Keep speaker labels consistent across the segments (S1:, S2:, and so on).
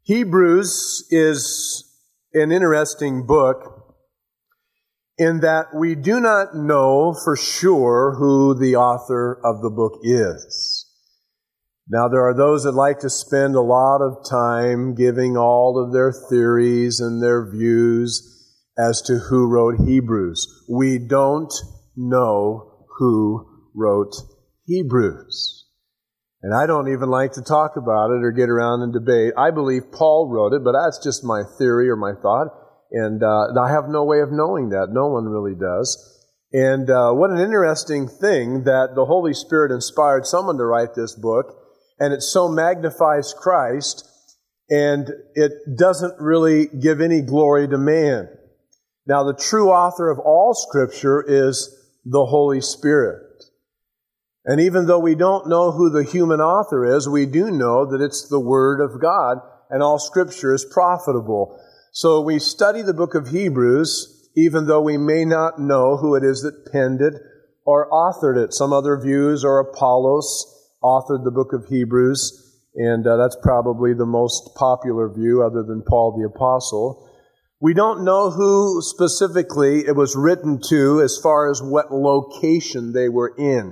S1: Hebrews is an interesting book in that we do not know for sure who the author of the book is. Now, there are those that like to spend a lot of time giving all of their theories and their views as to who wrote Hebrews. We don't know who wrote Hebrews. And I don't even like to talk about it or get around and debate. I believe Paul wrote it, but that's just my theory or my thought. And I have no way of knowing that. No one really does. And what an interesting thing that the Holy Spirit inspired someone to write this book, and it so magnifies Christ, and it doesn't really give any glory to man. Now, the true author of all Scripture is the Holy Spirit. And even though we don't know who the human author is, we do know that it's the Word of God, and all Scripture is profitable. So we study the book of Hebrews, even though we may not know who it is that penned it or authored it. Some other views are Apollos authored the book of Hebrews, and that's probably the most popular view other than Paul the Apostle. We don't know who specifically it was written to as far as what location they were in.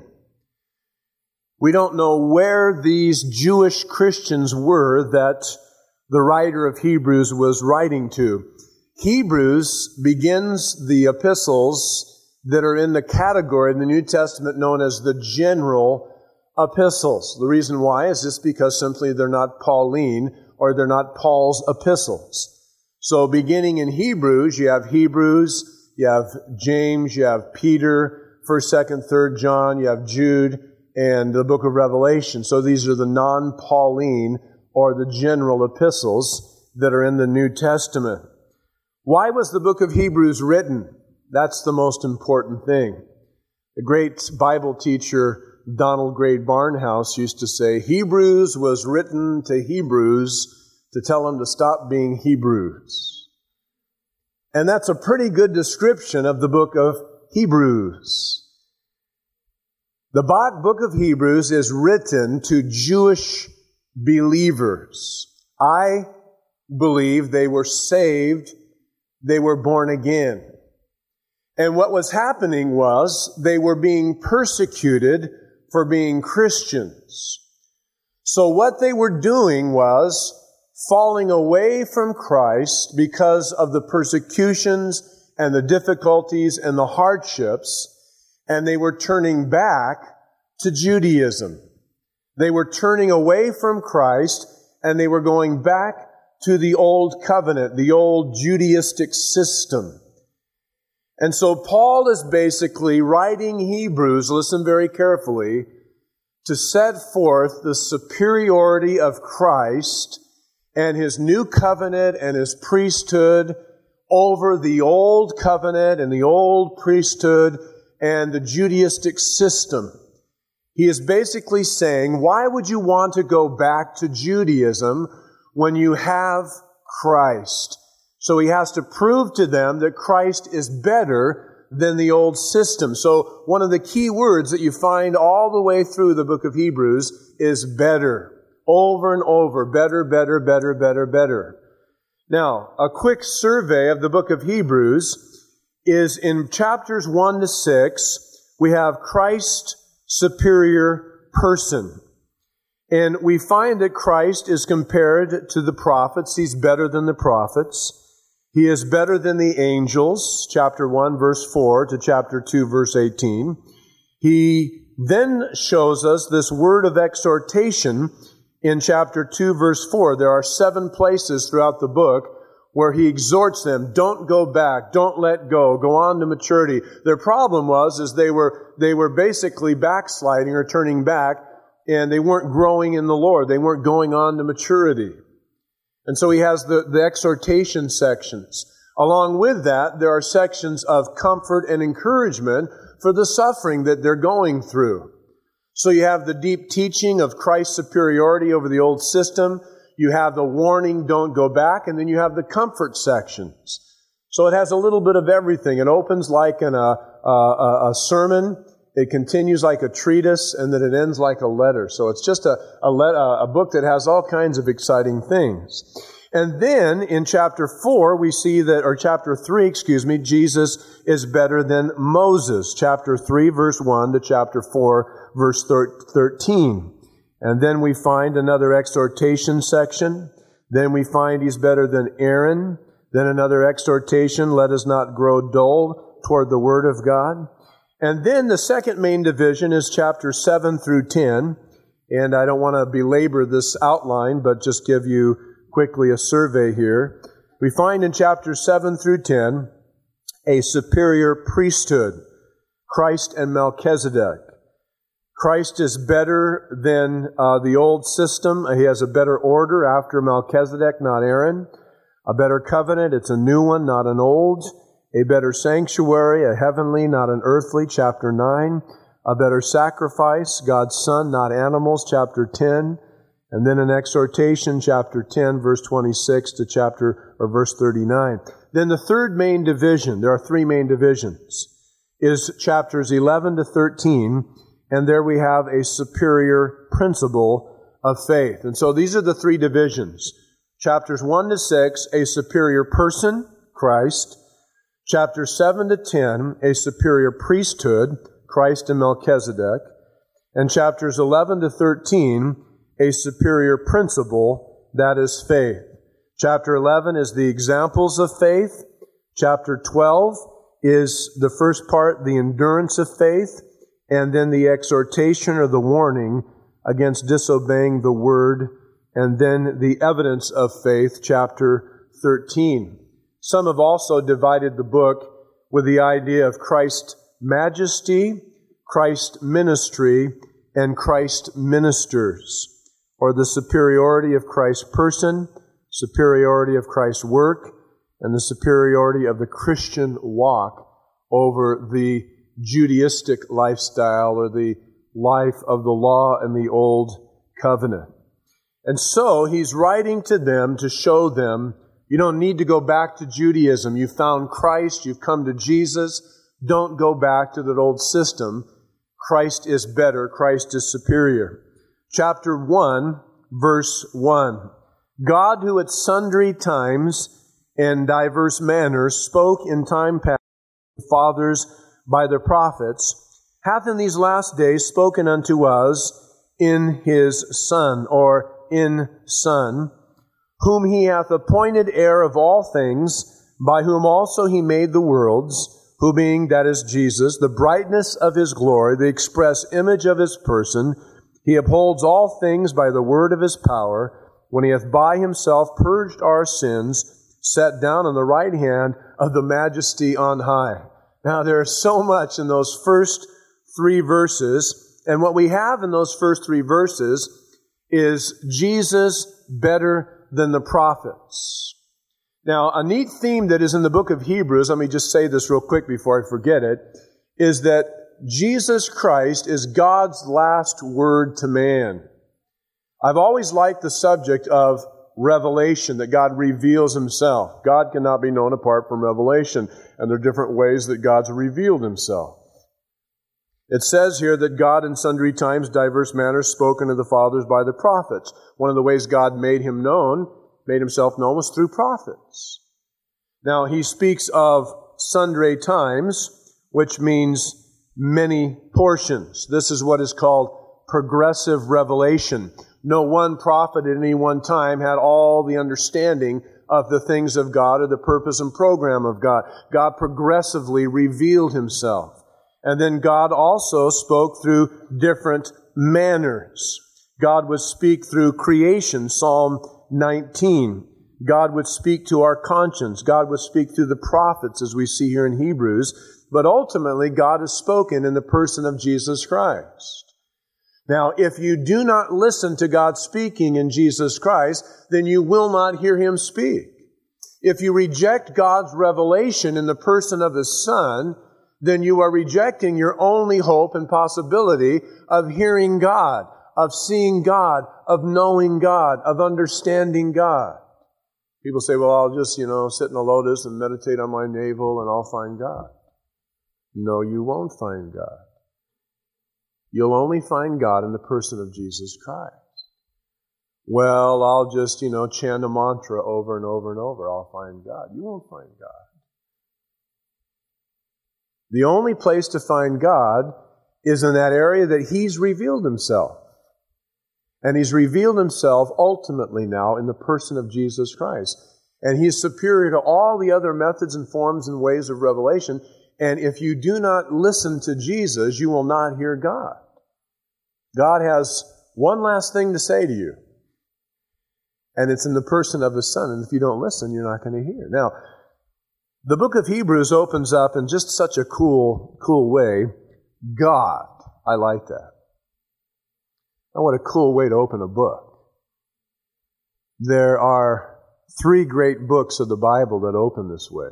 S1: We don't know where these Jewish Christians were that the writer of Hebrews was writing to. Hebrews begins the epistles that are in the category in the New Testament known as the general epistles. The reason why is just because simply they're not Pauline or they're not Paul's epistles. So beginning in Hebrews, you have James, you have Peter, 1st, 2nd, 3rd John, you have Jude, and the book of Revelation. So these are the non-Pauline or the general epistles that are in the New Testament. Why was the book of Hebrews written? That's the most important thing. The great Bible teacher Donald Grade Barnhouse used to say, Hebrews was written to Hebrews to tell them to stop being Hebrews. And that's a pretty good description of the book of Hebrews. The book of Hebrews is written to Jewish believers. I believe they were saved, they were born again. And what was happening was they were being persecuted for being Christians. So what they were doing was falling away from Christ because of the persecutions and the difficulties and the hardships, and they were turning back to Judaism. They were turning away from Christ, and they were going back to the old covenant, the old Judaistic system. And so Paul is basically writing Hebrews, listen very carefully, to set forth the superiority of Christ and His new covenant and His priesthood over the old covenant and the old priesthood and the Judaistic system. He is basically saying, why would you want to go back to Judaism when you have Christ? So he has to prove to them that Christ is better than the old system. So one of the key words that you find all the way through the book of Hebrews is better. Over and over. Better, better, better, better, better. Now, a quick survey of the book of Hebrews is in chapters 1 to 6, we have Christ's superior person. And we find that Christ is compared to the prophets. He's better than the prophets. He is better than the angels, chapter 1, verse 4 to chapter 2, verse 18. He then shows us this word of exhortation in chapter 2, verse 4. There are 7 places throughout the book where he exhorts them, don't go back, don't let go on to maturity. Their problem is they were basically backsliding or turning back, and they weren't growing in the Lord. They weren't going on to maturity. And so he has the exhortation sections. Along with that, there are sections of comfort and encouragement for the suffering that they're going through. So you have the deep teaching of Christ's superiority over the old system. You have the warning, don't go back, and then you have the comfort sections. So it has a little bit of everything. It opens like a sermon, it continues like a treatise, and then it ends like a letter. So it's just a book that has all kinds of exciting things. And then in chapter 4, we see that, or chapter 3, Jesus is better than Moses. Chapter 3, verse 1 to chapter 4, verse 13. And then we find another exhortation section. Then we find he's better than Aaron. Then another exhortation, let us not grow dull toward the word of God. And then the second main division is chapter 7 through 10. And I don't want to belabor this outline, but just give you quickly a survey here. We find in chapters 7 through 10 a superior priesthood, Christ and Melchizedek. Christ is better than the old system. He has a better order after Melchizedek, not Aaron. A better covenant, it's a new one, not an old. A better sanctuary, a heavenly, not an earthly, chapter 9. A better sacrifice, God's Son, not animals, chapter 10. And then an exhortation, chapter 10, verse 26 to verse 39. Then the third main division, there are three main divisions, is chapters 11 to 13, and there we have a superior principle of faith. And so these are the three divisions. Chapters 1 to 6, a superior person, Christ. Chapters 7 to 10, a superior priesthood, Christ and Melchizedek. And chapters 11 to 13, a superior principle, that is faith. Chapter 11 is the examples of faith. Chapter 12 is the first part, the endurance of faith, and then the exhortation or the warning against disobeying the word, and then the evidence of faith, chapter 13. Some have also divided the book with the idea of Christ's majesty, Christ's ministry, and Christ's ministers, or the superiority of Christ's person, superiority of Christ's work, and the superiority of the Christian walk over the Judaistic lifestyle or the life of the law and the old covenant. And so he's writing to them to show them, you don't need to go back to Judaism. You found Christ, you've come to Jesus. Don't go back to that old system. Christ is better, Christ is superior. Chapter 1, verse 1. God, who at sundry times and diverse manners spoke in time past to the fathers by the prophets, hath in these last days spoken unto us in His Son, or in Son, whom He hath appointed heir of all things, by whom also He made the worlds, who being, that is Jesus, the brightness of His glory, the express image of His person, He upholds all things by the word of His power, when He hath by Himself purged our sins, sat down on the right hand of the Majesty on high. Now, there is so much in those first three verses, and what we have in those first three verses is Jesus better than the prophets. Now, a neat theme that is in the book of Hebrews, let me just say this real quick before I forget it, is that Jesus Christ is God's last word to man. I've always liked the subject of revelation, that God reveals Himself. God cannot be known apart from revelation, and there are different ways that God's revealed Himself. It says here that God in sundry times, diverse manners, spoken to the fathers by the prophets. One of the ways God made Himself known was through prophets. Now, He speaks of sundry times, which means many portions. This is what is called progressive revelation. No one prophet at any one time had all the understanding of the things of God or the purpose and program of God. God progressively revealed Himself. And then God also spoke through different manners. God would speak through creation, Psalm 19. God would speak to our conscience. God would speak through the prophets, as we see here in Hebrews. But ultimately, God has spoken in the person of Jesus Christ. Now, if you do not listen to God speaking in Jesus Christ, then you will not hear Him speak. If you reject God's revelation in the person of His Son, then you are rejecting your only hope and possibility of hearing God, of seeing God, of knowing God, of understanding God. People say, well, I'll just, sit in a lotus and meditate on my navel and I'll find God. No, you won't find God. You'll only find God in the person of Jesus Christ. well, I'll just, chant a mantra over and over and over. I'll find God. You won't find God. The only place to find God is in that area that He's revealed Himself. And He's revealed Himself ultimately now in the person of Jesus Christ. And He's superior to all the other methods and forms and ways of revelation. And if you do not listen to Jesus, you will not hear God. God has one last thing to say to you. And it's in the person of His Son. And if you don't listen, you're not going to hear. Now, the book of Hebrews opens up in just such a cool way. God. I like that. Oh, what a cool way to open a book. There are 3 great books of the Bible that open this way.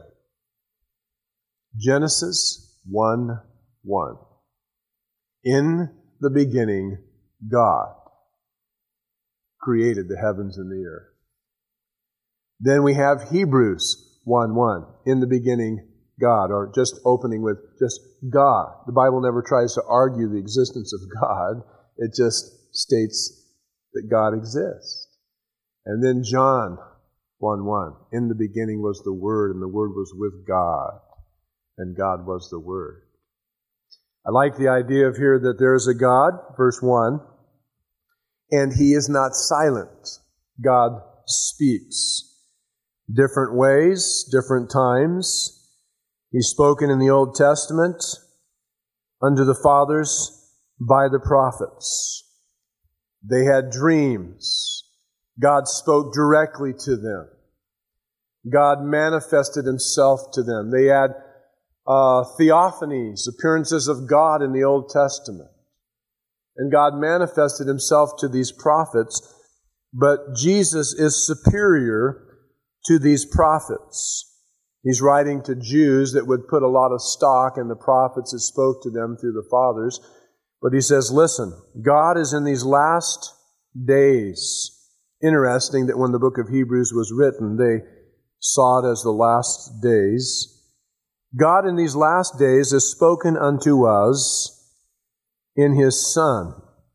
S1: Genesis 1:1. In the beginning, God created the heavens and the earth. Then we have Hebrews 1:1. In the beginning, God, or just opening with just God. The Bible never tries to argue the existence of God. It just states that God exists. And then John 1:1. In the beginning was the Word, and the Word was with God, and God was the Word. I like the idea of here that there is a God, verse 1, and He is not silent. God speaks. Different ways, different times. He's spoken in the Old Testament unto the fathers by the prophets. They had dreams. God spoke directly to them. God manifested Himself to them. They had theophanies, appearances of God in the Old Testament. And God manifested Himself to these prophets, but Jesus is superior to these prophets. He's writing to Jews that would put a lot of stock in the prophets that spoke to them through the fathers. But he says, listen, God is in these last days. Interesting that when the book of Hebrews was written, they saw it as the last days. God in these last days has spoken unto us in His Son.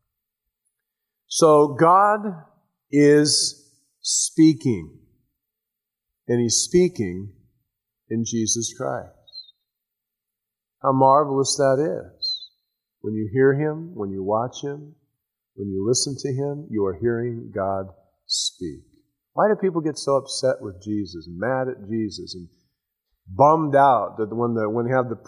S1: So God is speaking. And He's speaking in Jesus Christ. How marvelous that is. When you hear Him, when you watch Him, when you listen to Him, you are hearing God speak. Why do people get so upset with Jesus, mad at Jesus, and bummed out that when they have the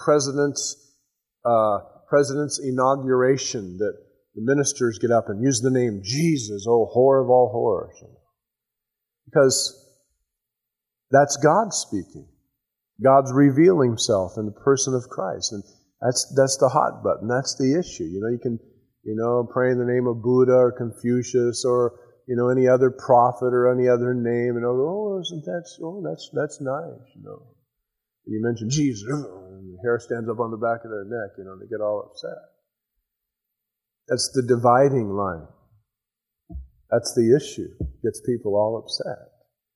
S1: president's inauguration, that the ministers get up and use the name Jesus, oh whore of all whores? Because that's God speaking. God's revealing Himself in the person of Christ. And that's the hot button. That's the issue. You can, pray in the name of Buddha or Confucius or, any other prophet or any other name. That's nice, You mention Jesus, and the hair stands up on the back of their neck, and they get all upset. That's the dividing line. That's the issue. Gets people all upset.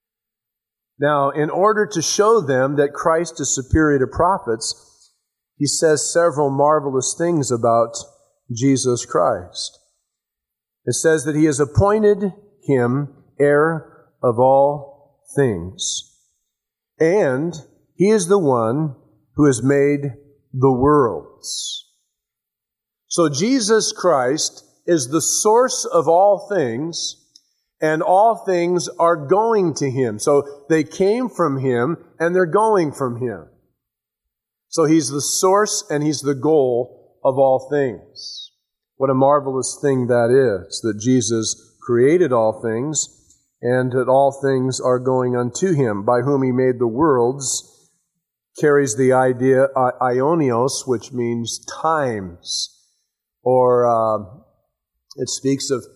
S1: Now, in order to show them that Christ is superior to prophets, he says several marvelous things about Jesus Christ. It says that He has appointed Him heir of all things. And He is the one who has made the worlds. So Jesus Christ is the source of all things, and all things are going to Him. So they came from Him, and they're going from Him. So He's the source, and He's the goal of all things. What a marvelous thing that is, that Jesus created all things, and that all things are going unto Him, by whom He made the worlds. Carries the idea, aionios, which means times, or it speaks of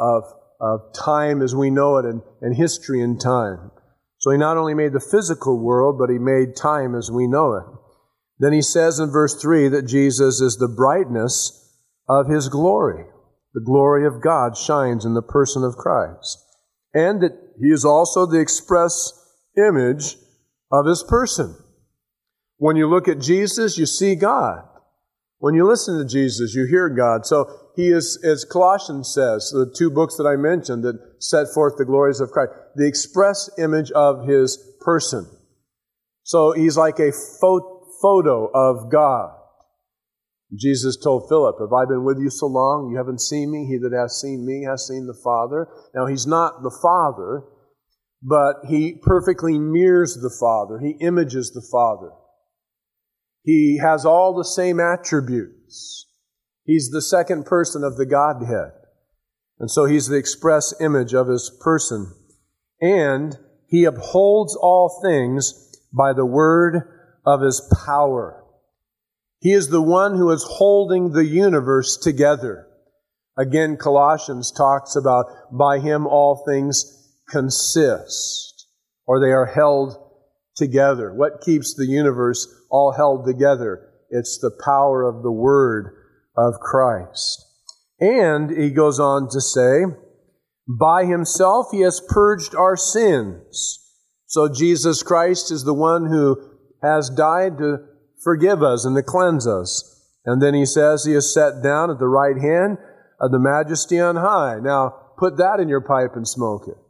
S1: time as we know it, and history and time. So He not only made the physical world, but He made time as we know it. Then He says in verse 3 that Jesus is the brightness of His glory. The glory of God shines in the person of Christ. And that He is also the express image of His person. When you look at Jesus, you see God. When you listen to Jesus, you hear God. So he is, as Colossians says, the two books that I mentioned that set forth the glories of Christ, the express image of His person. So He's like a photo of God. Jesus told Philip, have I been with you so long? You haven't seen me? He that has seen me has seen the Father. Now, He's not the Father, but He perfectly mirrors the Father. He images the Father. He has all the same attributes. He's the second person of the Godhead. And so He's the express image of His person. And He upholds all things by the word of His power. He is the one who is holding the universe together. Again, Colossians talks about by Him all things consist, or they are held together. What keeps the universe all held together? It's the power of the Word of Christ. And he goes on to say, by Himself He has purged our sins. So Jesus Christ is the one who has died to forgive us and to cleanse us. And then He says He is set down at the right hand of the Majesty on high. Now, put that in your pipe and smoke it.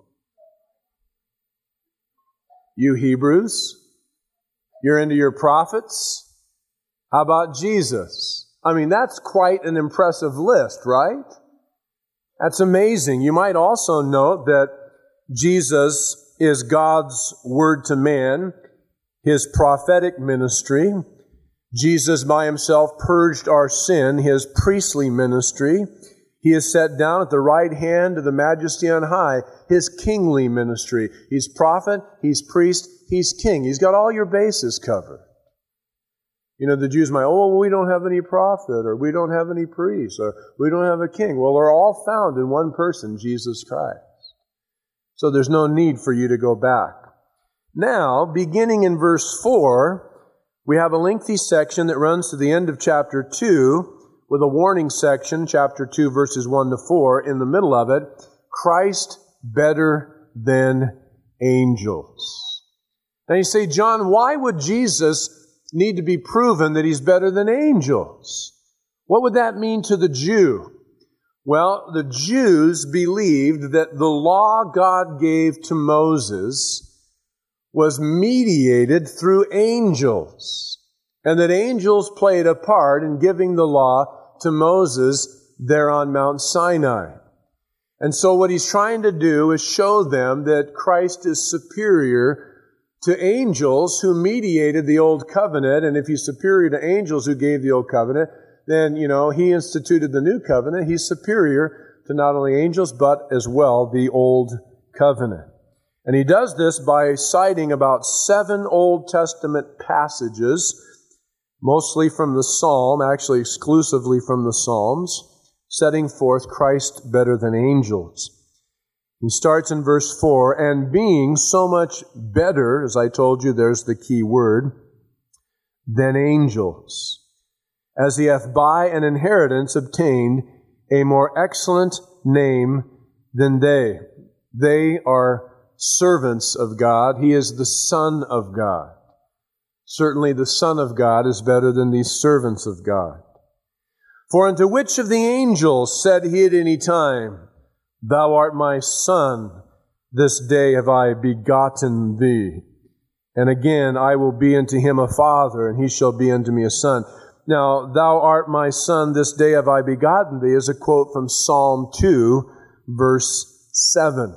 S1: You Hebrews, you're into your prophets. How about Jesus? I mean, that's quite an impressive list, right? That's amazing. You might also note that Jesus is God's word to man, His prophetic ministry. Jesus by Himself purged our sin, His priestly ministry. He is set down at the right hand of the Majesty on high, His kingly ministry. He's prophet, He's priest, He's king. He's got all your bases covered. You know, the Jews might, oh, we don't have any prophet, or we don't have any priest, or we don't have a king. Well, they're all found in one person, Jesus Christ. So there's no need for you to go back. Now, beginning in verse 4, we have a lengthy section that runs to the end of chapter 2, with a warning section, chapter 2, verses 1 to 4, in the middle of it, Christ better than angels. Now you say, John, why would Jesus need to be proven that He's better than angels? What would that mean to the Jew? Well, the Jews believed that the law God gave to Moses was mediated through angels, and that angels played a part in giving the law to Moses there on Mount Sinai. And so what He's trying to do is show them that Christ is superior to angels who mediated the Old Covenant, and if He's superior to angels who gave the Old Covenant, then, He instituted the New Covenant. He's superior to not only angels, but as well the Old Covenant. And He does this by citing about 7 Old Testament passages, mostly from the Psalm, actually exclusively from the Psalms, setting forth Christ better than angels. He starts in verse 4, and being so much better, as I told you, there's the key word, than angels, as He hath by an inheritance obtained a more excellent name than they. They are servants of God. He is the Son of God. Certainly the Son of God is better than these servants of God. For unto which of the angels said He at any time, Thou art my Son, this day have I begotten thee. And again, I will be unto him a father, and he shall be unto me a son. Now, Thou art my Son, this day have I begotten thee, is a quote from Psalm 2, verse 7.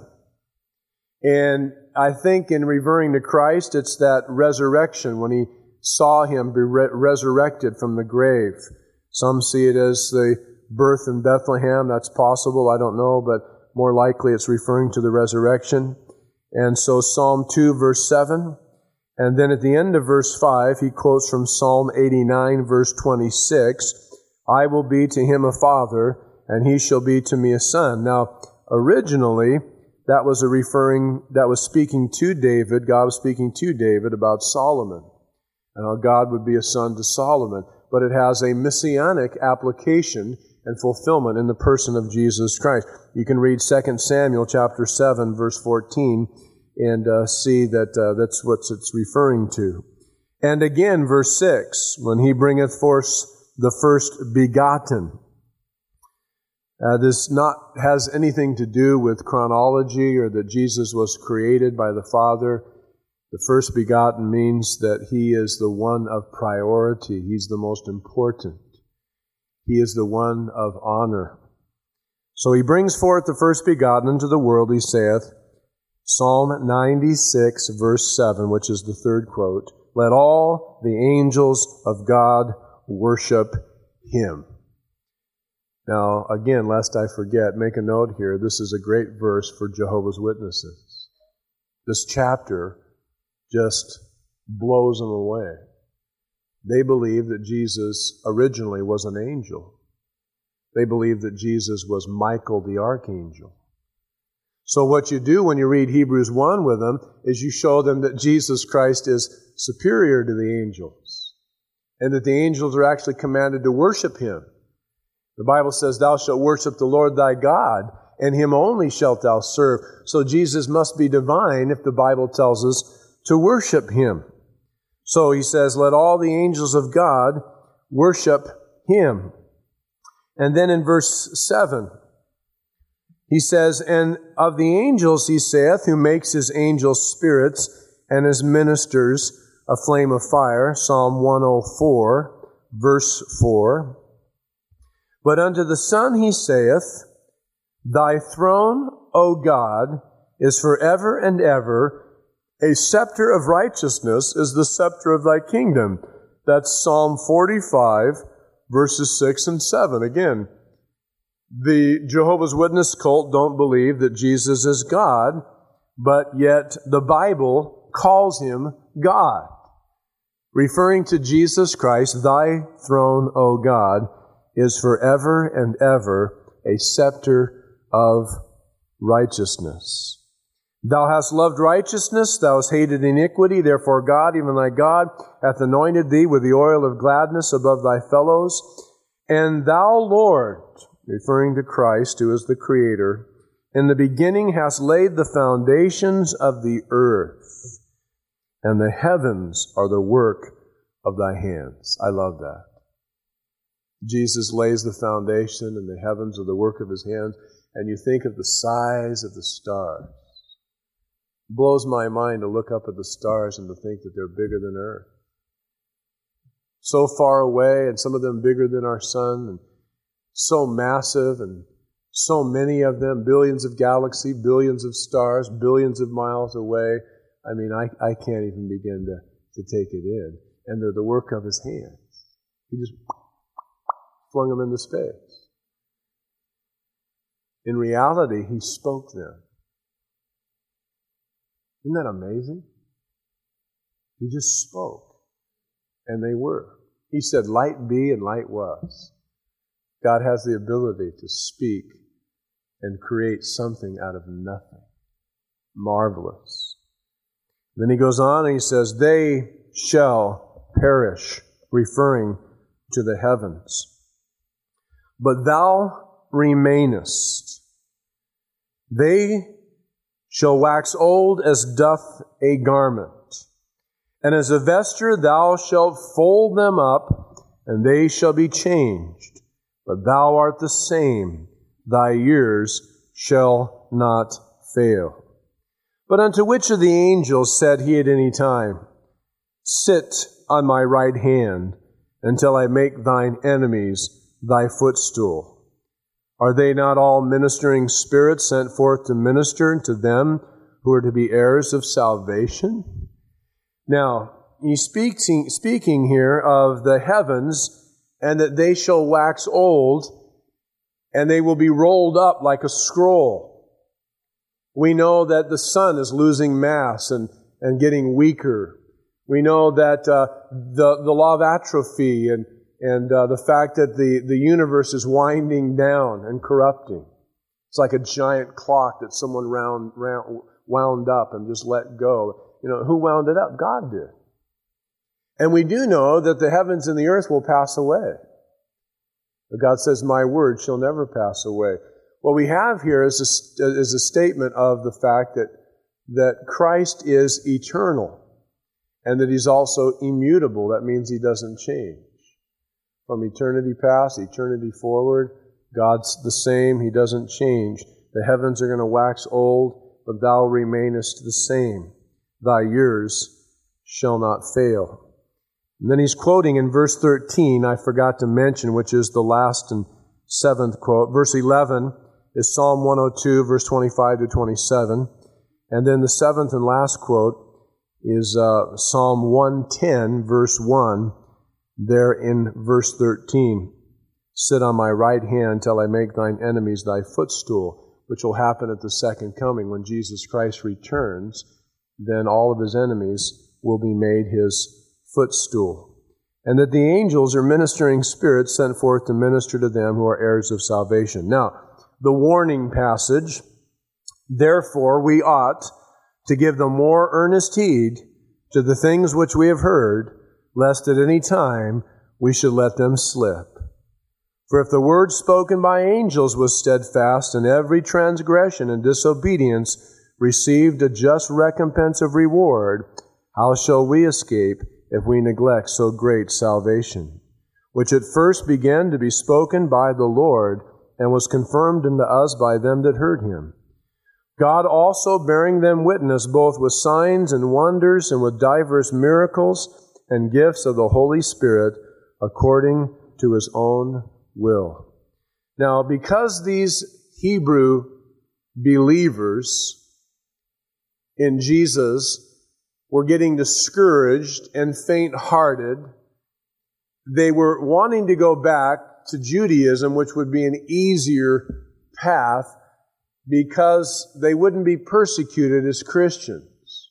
S1: And I think in referring to Christ, it's that resurrection, when He saw Him be resurrected from the grave. Some see it as the birth in Bethlehem. That's possible, I don't know, but more likely it's referring to the resurrection. And so Psalm 2, verse 7. And then at the end of verse 5, he quotes from Psalm 89, verse 26, I will be to him a father, and he shall be to me a son. Now, originally, that was speaking to David. God was speaking to David about Solomon, and how God would be a son to Solomon. But it has a messianic application and fulfillment in the person of Jesus Christ. You can read 2 Samuel chapter 7, verse 14, and see that that's what it's referring to. And again, verse 6, when He bringeth forth the first begotten. This not has anything to do with chronology or that Jesus was created by the Father. The first begotten means that He is the one of priority. He's the most important. He is the one of honor. So He brings forth the first begotten into the world, He saith, Psalm 96, verse 7, which is the third quote, let all the angels of God worship Him. Now, again, lest I forget, make a note here, this is a great verse for Jehovah's Witnesses. This chapter just blows them away. They believe that Jesus originally was an angel. They believe that Jesus was Michael the archangel. So what you do when you read Hebrews 1 with them is you show them that Jesus Christ is superior to the angels and that the angels are actually commanded to worship Him. The Bible says, thou shalt worship the Lord thy God, and Him only shalt thou serve. So Jesus must be divine if the Bible tells us to worship Him. So He says, let all the angels of God worship Him. And then in verse 7, He says, and of the angels He saith, who makes His angels spirits and His ministers a flame of fire. Psalm 104, verse 4. But unto the Son He saith, thy throne, O God, is forever and ever. A scepter of righteousness is the scepter of thy kingdom. That's Psalm 45, verses 6 and 7. Again, the Jehovah's Witness cult don't believe that Jesus is God, but yet the Bible calls Him God. Referring to Jesus Christ, thy throne, O God, is forever and ever a scepter of righteousness. Thou hast loved righteousness, thou hast hated iniquity, therefore God, even thy God, hath anointed thee with the oil of gladness above thy fellows. And thou, Lord, referring to Christ, who is the Creator, in the beginning hast laid the foundations of the earth, and the heavens are the work of thy hands. I love that. Jesus lays the foundation, and the heavens are the work of His hands, and you think of the size of the stars. It blows my mind to look up at the stars and to think that they're bigger than Earth. So far away, and some of them bigger than our sun, and so massive, and so many of them, billions of galaxies, billions of stars, billions of miles away. I mean, I can't even begin to take it in. And they're the work of His hands. He just flung them into space. In reality, He spoke them. Isn't that amazing? He just spoke, and they were. He said, light be, and light was. God has the ability to speak and create something out of nothing. Marvelous. Then He goes on and He says, they shall perish, referring to the heavens. But thou remainest. They shall wax old as doth a garment. And as a vesture thou shalt fold them up, and they shall be changed. But thou art the same, thy years shall not fail. But unto which of the angels said He at any time, sit on my right hand, until I make thine enemies thy footstool? Are they not all ministering spirits sent forth to minister to them who are to be heirs of salvation? Now, He's speaking here of the heavens, and that they shall wax old, and they will be rolled up like a scroll. We know that the sun is losing mass and getting weaker. We know that the law of atrophy and the fact that the universe is winding down and corrupting. It's like a giant clock that someone wound up and just let go. You know, who wound it up? God did. And we do know that the heavens and the earth will pass away. But God says, my word shall never pass away. What we have here is a statement of the fact that Christ is eternal and that He's also immutable. That means He doesn't change. From eternity past, eternity forward, God's the same. He doesn't change. The heavens are going to wax old, but thou remainest the same. Thy years shall not fail. And then he's quoting in verse 13, I forgot to mention, which is the last and seventh quote. Verse 11 is Psalm 102, verse 25 to 27. And then the seventh and last quote is Psalm 110, verse 1, there in verse 13. Sit on my right hand till I make thine enemies thy footstool, which will happen at the second coming when Jesus Christ returns. Then all of his enemies will be made his footstool. And that the angels are ministering spirits sent forth to minister to them who are heirs of salvation. Now, the warning passage, therefore we ought to give the more earnest heed to the things which we have heard, lest at any time we should let them slip. For if the word spoken by angels was steadfast, and every transgression and disobedience received a just recompense of reward, how shall we escape if we neglect so great salvation, which at first began to be spoken by the Lord, and was confirmed unto us by them that heard him? God also bearing them witness both with signs and wonders, and with divers miracles and gifts of the Holy Spirit, according to his own will. Now, because these Hebrew believers in Jesus were getting discouraged and faint-hearted, they were wanting to go back to Judaism, which would be an easier path, because they wouldn't be persecuted as Christians.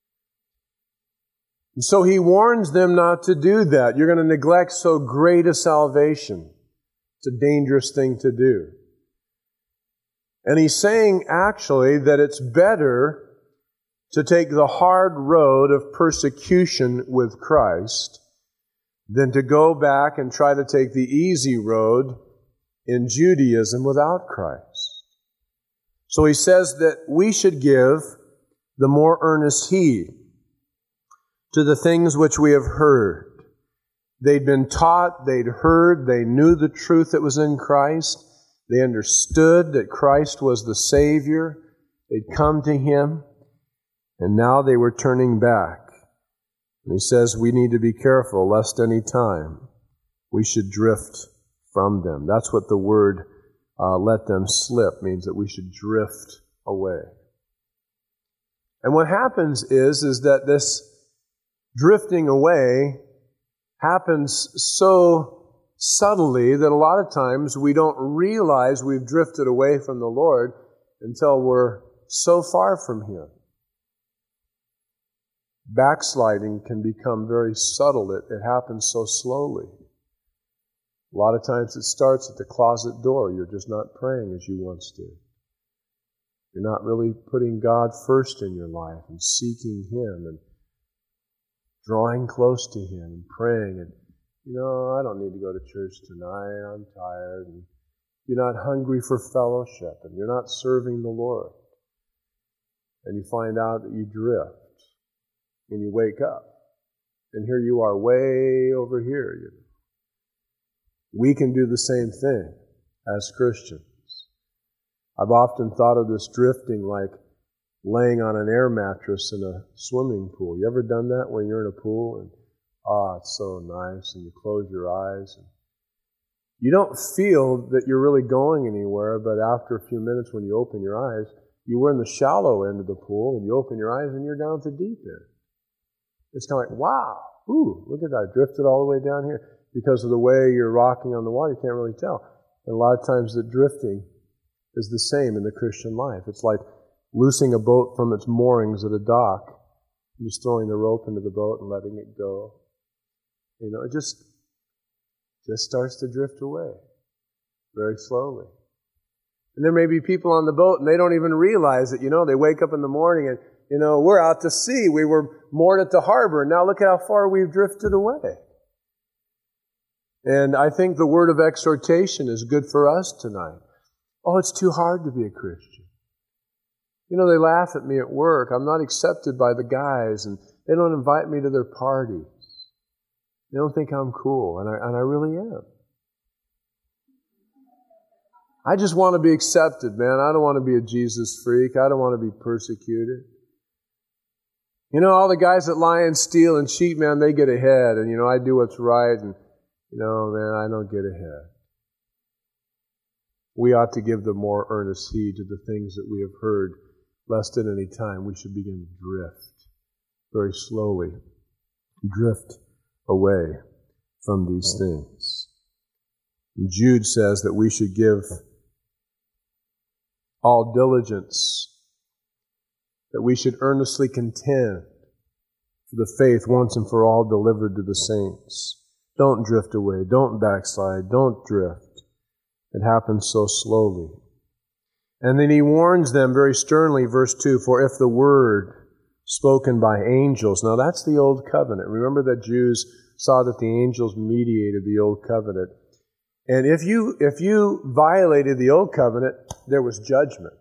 S1: And so he warns them not to do that. You're going to neglect so great a salvation. It's a dangerous thing to do. And he's saying actually that it's better to take the hard road of persecution with Christ than to go back and try to take the easy road in Judaism without Christ. So he says that we should give the more earnest heed to the things which we have heard. They'd been taught, they'd heard, they knew the truth that was in Christ. They understood that Christ was the Savior. They'd come to him, and now they were turning back. And he says we need to be careful lest any time we should drift from them. That's what the word let them slip means, that we should drift away. And what happens is that this drifting away happens so subtly that a lot of times we don't realize we've drifted away from the Lord until we're so far from him. Backsliding can become very subtle. It happens so slowly. A lot of times it starts at the closet door. You're just not praying as you once did. You're not really putting God first in your life and seeking him and drawing close to him and praying. And, I don't need to go to church tonight. I'm tired. And you're not hungry for fellowship, and you're not serving the Lord. And you find out that you drift. And you wake up, and here you are way over here. We can do the same thing as Christians. I've often thought of this drifting like laying on an air mattress in a swimming pool. You ever done that when you're in a pool and, it's so nice, and you close your eyes, and you don't feel that you're really going anywhere, but after a few minutes when you open your eyes, you were in the shallow end of the pool, and you open your eyes and you're down at the deep end. It's kind of like, wow, look at that, I drifted all the way down here. Because of the way you're rocking on the water, you can't really tell. And a lot of times the drifting is the same in the Christian life. It's like loosing a boat from its moorings at a dock, and just throwing the rope into the boat and letting it go. It just starts to drift away very slowly. And there may be people on the boat and they don't even realize it. They wake up in the morning and, we're out to sea. We were moored at the harbor. Now look at how far we've drifted away. And I think the word of exhortation is good for us tonight. Oh, it's too hard to be a Christian. They laugh at me at work. I'm not accepted by the guys, and they don't invite me to their parties. They don't think I'm cool, and I really am. I just want to be accepted, man. I don't want to be a Jesus freak. I don't want to be persecuted. You know, all the guys that lie and steal and cheat, man, they get ahead. And, I do what's right. And, man, I don't get ahead. We ought to give the more earnest heed to the things that we have heard, lest at any time we should begin to drift, very slowly, drift away from these things. And Jude says that we should give all diligence, that we should earnestly contend for the faith once and for all delivered to the saints. Don't drift away. Don't backslide. Don't drift. It happens so slowly. And then he warns them very sternly, verse 2, for if the word spoken by angels, now that's the old covenant. Remember that Jews saw that the angels mediated the old covenant. And if you violated the old covenant, there was judgment.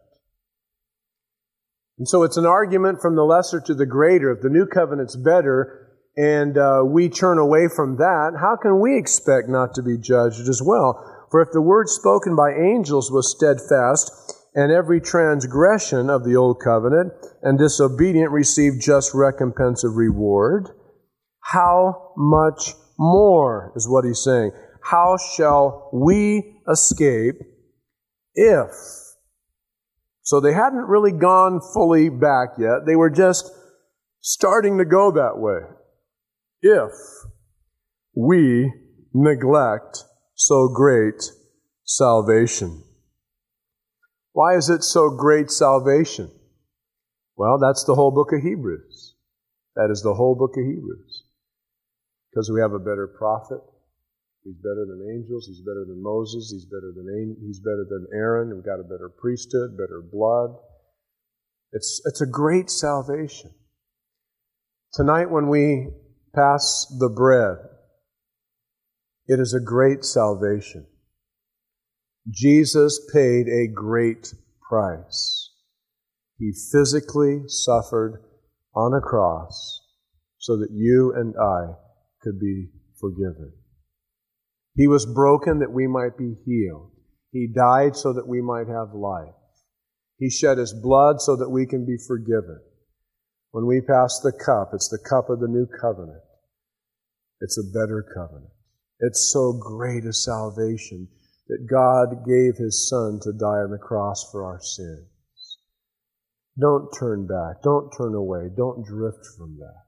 S1: And so it's an argument from the lesser to the greater. If the new covenant's better and we turn away from that, how can we expect not to be judged as well? For if the word spoken by angels was steadfast, and every transgression of the old covenant and disobedient received just recompense of reward, how much more is what he's saying. How shall we escape if? So they hadn't really gone fully back yet. They were just starting to go that way. If we neglect so great salvation. Why is it so great salvation? Well, that's the whole book of Hebrews. That is the whole book of Hebrews. Because we have a better prophet. He's better than angels. He's better than Moses. He's better than Aaron. We've got a better priesthood, better blood. It's a great salvation. Tonight when we pass the bread, it is a great salvation. Jesus paid a great price. He physically suffered on a cross so that you and I could be forgiven. He was broken that we might be healed. He died so that we might have life. He shed His blood so that we can be forgiven. When we pass the cup, it's the cup of the new covenant. It's a better covenant. It's so great a salvation that God gave His Son to die on the cross for our sins. Don't turn back. Don't turn away. Don't drift from that.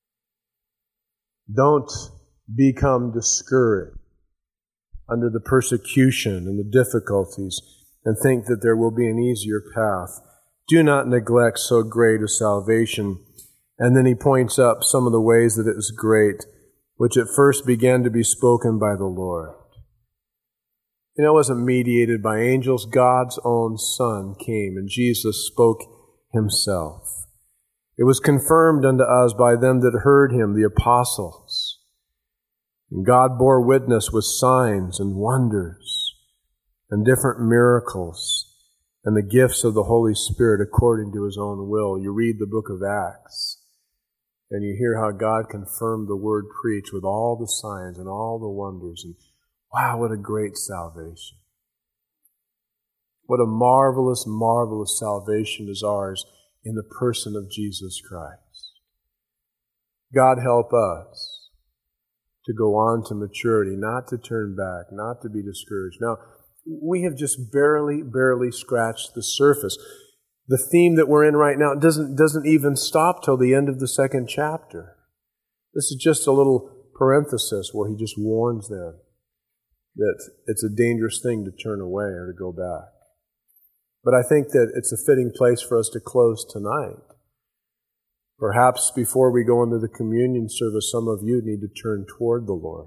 S1: Don't become discouraged under the persecution and the difficulties and think that there will be an easier path. Do not neglect so great a salvation. And then he points up some of the ways that it is great, which at first began to be spoken by the Lord. It wasn't mediated by angels. God's own Son came, and Jesus spoke Himself. It was confirmed unto us by them that heard Him, the apostles. And God bore witness with signs and wonders and different miracles and the gifts of the Holy Spirit according to His own will. You read the book of Acts, and you hear how God confirmed the word preached with all the signs and all the wonders. And wow, what a great salvation. What a marvelous, marvelous salvation is ours in the person of Jesus Christ. God help us to go on to maturity, not to turn back, not to be discouraged. Now, we have just barely scratched the surface. The theme that we're in right now doesn't even stop till the end of the second chapter. This is just a little parenthesis where he just warns them that it's a dangerous thing to turn away or to go back. But I think that it's a fitting place for us to close tonight. Perhaps before we go into the communion service, some of you need to turn toward the Lord.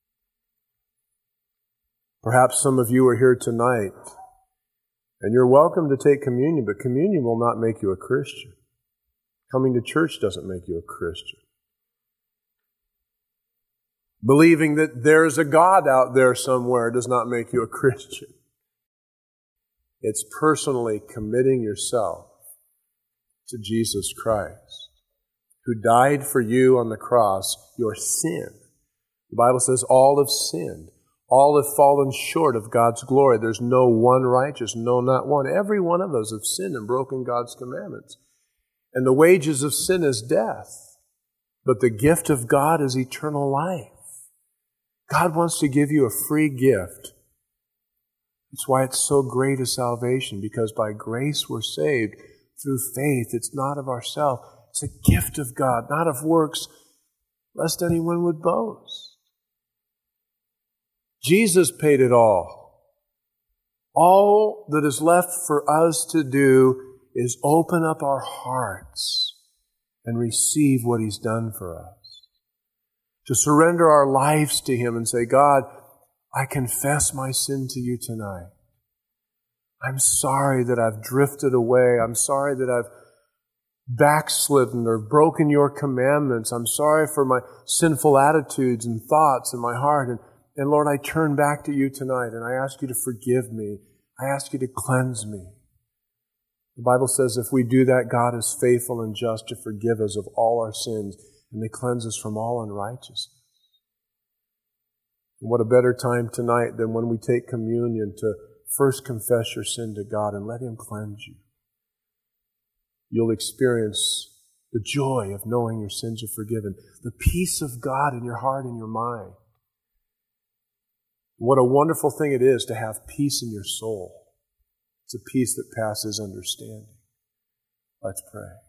S1: Perhaps some of you are here tonight, and you're welcome to take communion, but communion will not make you a Christian. Coming to church doesn't make you a Christian. Believing that there's a God out there somewhere does not make you a Christian. It's personally committing yourself to Jesus Christ, who died for you on the cross, your sin. The Bible says all have sinned. All have fallen short of God's glory. There's no one righteous, no, not one. Every one of us have sinned and broken God's commandments. And the wages of sin is death. But the gift of God is eternal life. God wants to give you a free gift. That's why it's so great a salvation, because by grace we're saved through faith. It's not of ourselves. It's a gift of God, not of works, lest anyone would boast. Jesus paid it all. All that is left for us to do is open up our hearts and receive what He's done for us. To surrender our lives to Him and say, God, I confess my sin to You tonight. I'm sorry that I've drifted away. I'm sorry that I've backslidden or broken Your commandments. I'm sorry for my sinful attitudes and thoughts in my heart. And Lord, I turn back to You tonight and I ask You to forgive me. I ask You to cleanse me. The Bible says if we do that, God is faithful and just to forgive us of all our sins and to cleanse us from all unrighteousness. And what a better time tonight than when we take communion to first confess your sin to God and let Him cleanse you. You'll experience the joy of knowing your sins are forgiven, the peace of God in your heart and your mind. What a wonderful thing it is to have peace in your soul. It's a peace that passes understanding. Let's pray.